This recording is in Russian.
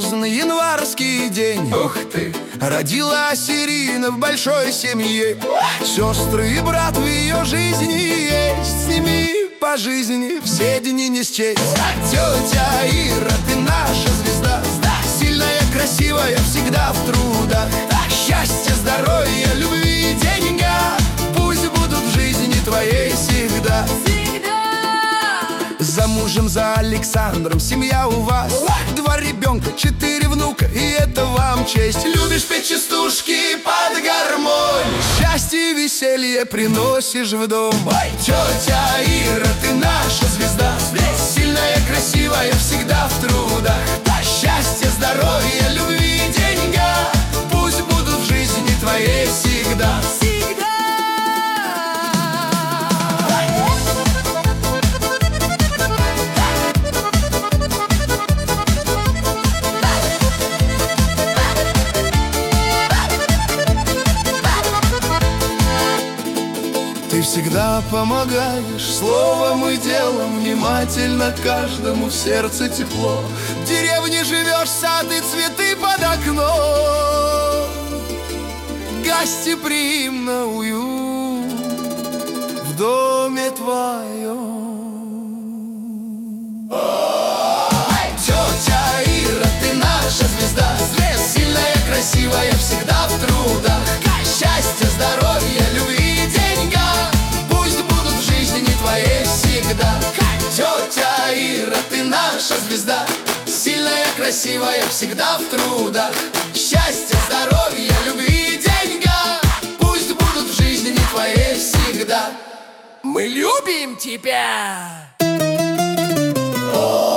морозный январский день. Ух ты! Родилась Ирина в большой семье. Сестры и брат в ее жизни есть. С ними по жизни все дни не счесть. Тетя Ира, ты наша звезда, сильная, красивая, всегда в трудах. Счастье, здоровье, любви и деньга пусть будут в жизни твоей всегда. Замужем за Александром, семья у вас 2 ребенка, 4 внука, и это вам честь. Любишь петь частушки под гармонь, счастье и веселье приносишь в дом. Тетя Ира, ты наша звезда, сильная, красивая, всегда в трудах. Счастье, здоровье, любви и деньга пусть будут в жизни твоей всегда. Ты всегда помогаешь словом и делом, внимательно каждому в сердце тепло. В деревне живешь, сады, цветы под окном, гостеприимно уют в доме твоем. Тетя Ира, ты наша звезда, сильная, красивая, всегда в трудах. Счастье, здоровье, любви и деньга пусть будут в жизни твоей всегда. Тетя Ира, ты наша звезда, сильная, красивая, всегда в трудах. Счастье, здоровье, любви и деньга пусть будут в жизни твоей всегда. Мы любим тебя!